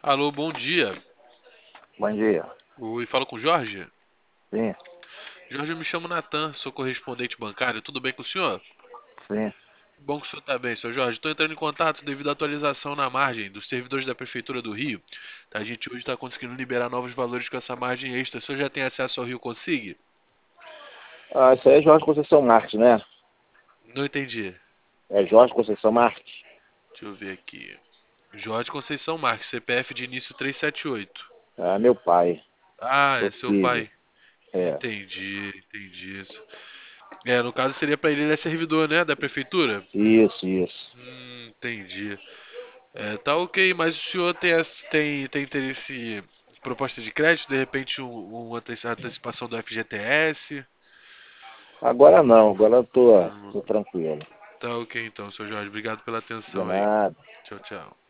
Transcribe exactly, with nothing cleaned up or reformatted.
Alô, bom dia. Bom dia. Oi, falo com o Jorge? Sim, Jorge, eu me chamo Natan, sou correspondente bancário. Tudo bem com o senhor? sim. Bom que o senhor está bem, seu Jorge. Estou entrando em contato devido à atualização na margem dos servidores da Prefeitura do Rio. A gente hoje está conseguindo liberar novos valores com essa margem extra. O senhor já tem acesso ao Rio Consigne? Ah, isso aí é Jorge Conceição Marques, né? Não entendi. É Jorge Conceição Marques. Deixa eu ver aqui. Jorge Conceição Marques, C P F de início trezentos e setenta e oito. Ah, meu pai. Ah, Sou é seu filho. pai. É. Entendi, entendi isso. É, no caso seria para ele, ele é servidor, né, da prefeitura? Isso, isso. Hum, entendi. É, tá ok, mas o senhor tem, as- tem, tem interesse em proposta de crédito, de repente um, uma ante- antecipação do F G T S? Agora não, agora eu tô, Hum, tô tranquilo. tá ok então, seu Jorge. Obrigado pela De atenção aí. nada. Tchau, tchau.